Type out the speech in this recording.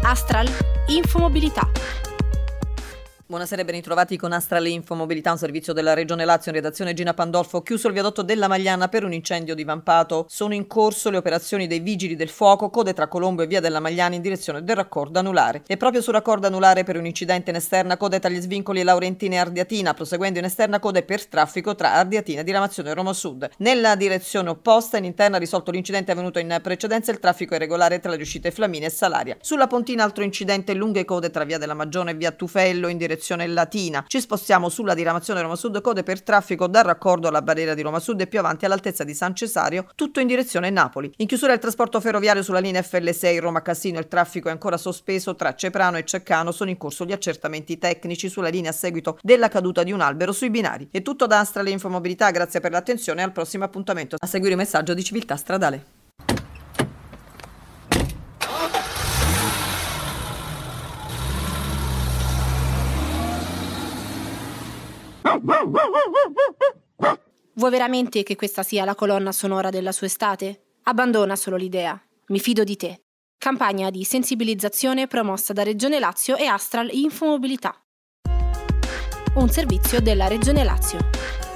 Astral Infomobilità. Buonasera e ben ritrovati con Astral Infomobilità, un servizio della Regione Lazio in redazione Gina Pandolfo. Chiuso il viadotto della Magliana per un incendio divampato. Sono in corso le operazioni dei vigili del fuoco, code tra Colombo e via della Magliana in direzione del raccordo anulare. E proprio sul raccordo anulare per un incidente in esterna code tra gli svincoli Laurentina e Ardiatina, proseguendo in esterna code per traffico tra Ardiatina, diramazione Roma Sud. Nella direzione opposta in interna risolto l'incidente avvenuto in precedenza, il traffico è regolare tra le uscite Flaminia e Salaria. Sulla Pontina altro incidente, lunghe code tra via della Magione e via Tufello in direzione Latina. Ci spostiamo sulla diramazione Roma Sud, code per traffico dal raccordo alla barriera di Roma Sud e più avanti all'altezza di San Cesario, tutto in direzione Napoli. In chiusura il trasporto ferroviario sulla linea FL6 Roma Cassino, il traffico è ancora sospeso tra Ceprano e Ceccano, sono in corso gli accertamenti tecnici sulla linea a seguito della caduta di un albero sui binari. È tutto da Astral Infomobilità, grazie per l'attenzione e al prossimo appuntamento. A seguire un messaggio di civiltà stradale. Vuoi veramente che questa sia la colonna sonora della sua estate? Abbandona solo l'idea. Mi fido di te. Campagna di sensibilizzazione promossa da Regione Lazio e Astral Infomobilità. Un servizio della Regione Lazio.